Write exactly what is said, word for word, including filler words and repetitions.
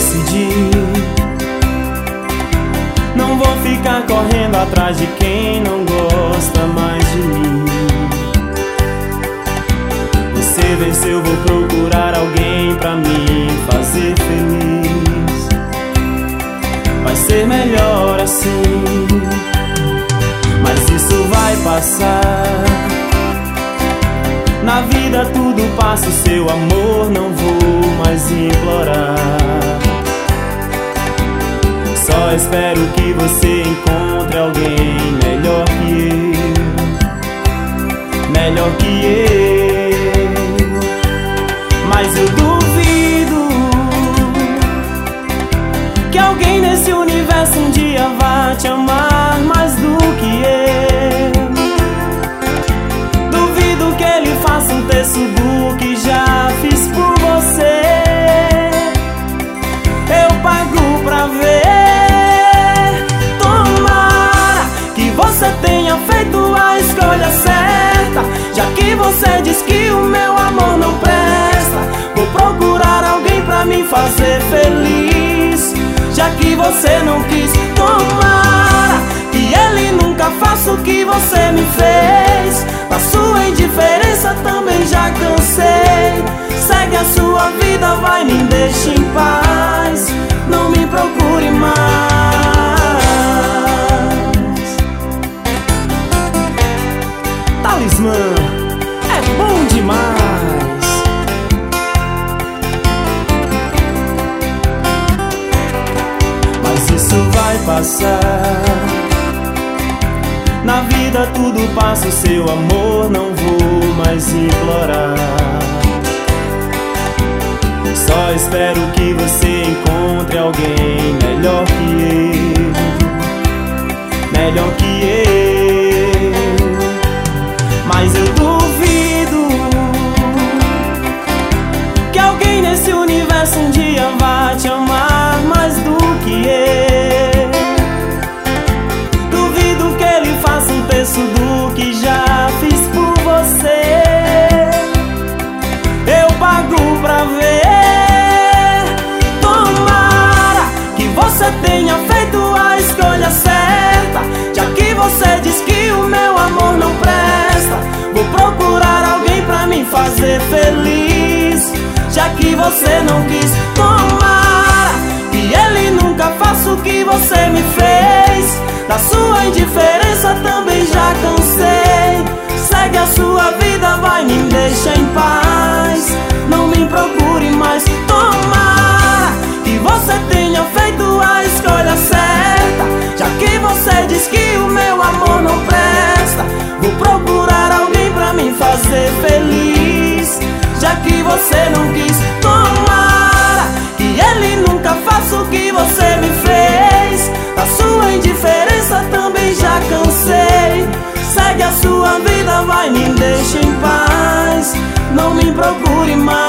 decidi. Não vou ficar correndo atrás de quem não gosta mais de mim. Você venceu, vou procurar alguém pra me fazer feliz. Vai ser melhor assim, mas isso vai passar. Na vida tudo passa, o seu amor não vou mais implorar. Só espero que você encontre alguém melhor que eu, melhor que eu. Mas eu duvido que alguém nesse universo um dia vá te amar mais do que eu. Duvido que ele faça um terço do que já fiz por você. Eu pago pra ver. Tomara que você tenha feito a escolha certa, já que você diz que o meu amor não presta. Vou procurar alguém pra me fazer feliz, já que você não quis. Tomara que ele nunca faça o que você me fez. Da sua indiferença também já cansei. Segue a sua vida, vai, me deixe em paz. Não me procure mais. Talismã é bom demais. Mas isso vai passar. Na vida tudo passa, o seu amor não vou mais implorar. Só espero que você encontre alguém melhor que eu, melhor que eu. Mas eu duvido que alguém nesse universo um dia vá te amar mais do que eu. Duvido que ele faça um terço do que já fiz por você. Eu pago pra ver. Você tenha feito a escolha certa, já que você diz que o meu amor não presta. Vou procurar alguém pra me fazer feliz, já que você não quis. Tomara que ele nunca faça o que você me fez. Da sua indiferença também já cansei. Segue a sua vida, vai, me deixa em paz. Não me procure mais. Tomara que você tenha feito a escolha certa, já que você diz que o meu amor não presta. Vou procurar alguém pra me fazer feliz, já que você não quis. Tomara que ele nunca faça o que você me fez. Da sua indiferença também já cansei. Segue a sua vida, vai, me deixa em paz. Não me procure mais.